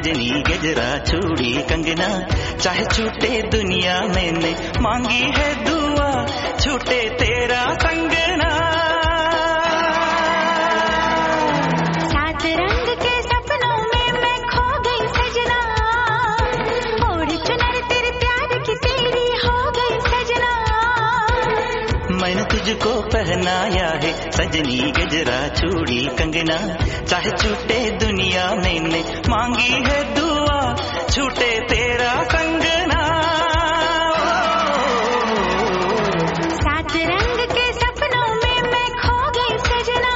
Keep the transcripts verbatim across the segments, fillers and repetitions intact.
सजनी गजरा चूड़ी कंगना, चाहे छूटे दुनिया मैंने मांगी है दुआ, छूटे तेरा कंगना। सात रंग के सपनों में मैं खो गई सजना, ओढ़ चुनर तेरे प्यार की तेरी हो गई सजना। मैंने तुझको पहनाया है सजनी गजरा चूड़ी कंगना, चाहे छूटे दुनिया मैंने मांगी है दुआ, छूटे तेरा कंगना। सात रंग के सपनों में मैं खो गई सजना।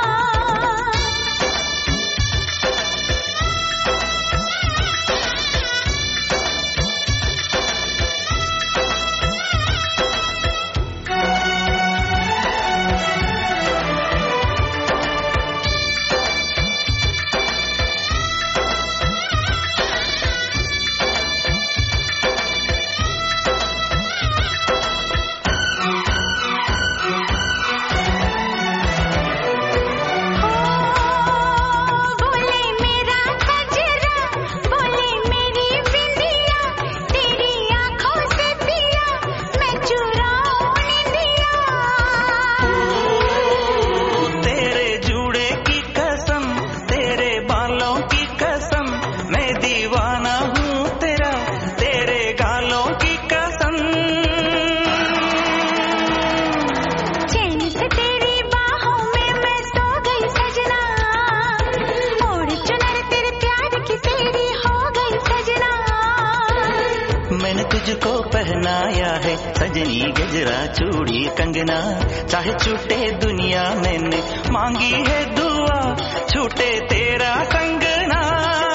मैंने तुझको पहनाया है सजनी गजरा चूड़ी कंगना, चाहे छूटे दुनिया मैंने मांगी है दुआ, छूटे तेरा कंगना।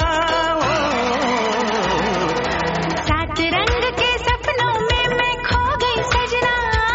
सात रंग के सपनों में मैं खो गई सजना।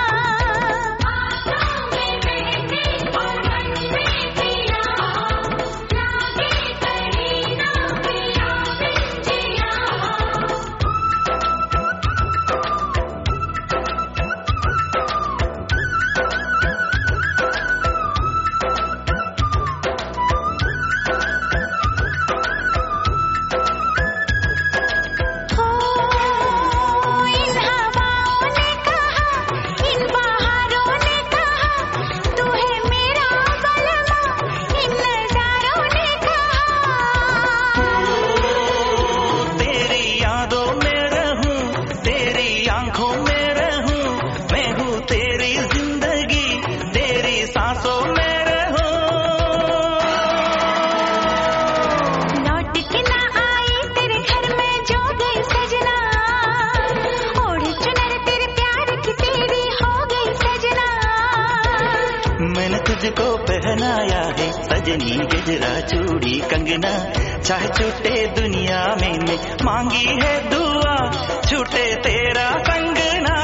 मैंने तुझको पहनाया है सजनी गजरा चूड़ी कंगना, चाहे छूटे दुनिया मैंने मांगी है दुआ, छूटे तेरा कंगना।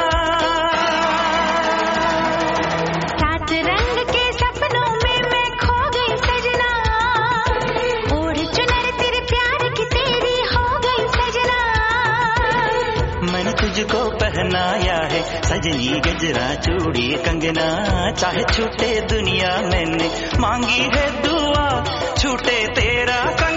सात रंग के सपनों में मैं खो गई सजना, ओढ़ चुनर तेरे प्यार की तेरी हो गई सजना। मैंने तुझको पहनाया है सजनी गजरा चूड़ी कंगना, चाहे छूटे दुनिया मैंने मांगी है दुआ, छूटे तेरा कंगना।